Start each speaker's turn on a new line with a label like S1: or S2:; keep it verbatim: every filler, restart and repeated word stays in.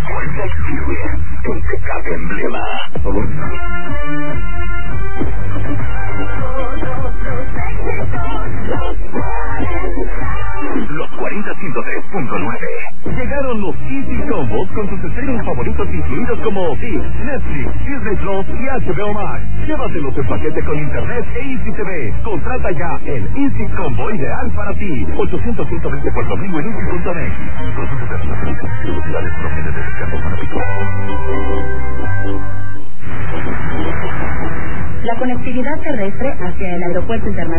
S1: Honda Experience, impecable emblema. Los cuarenta punto tres punto nueve.
S2: Llegaron los Easy Combos con sus estrenos favoritos incluidos como T I, Netflix, Disney Plus y H B O Max. Llévatelos en paquete con internet e Easy T V. Contrata ya el Easy Combo ideal para ti. ochocientos ciento veinticuatro mil en Easy punto net. Consulta de las aplicaciones y velocidades propiedades de descarga automático.
S3: La conectividad terrestre hacia el aeropuerto internacional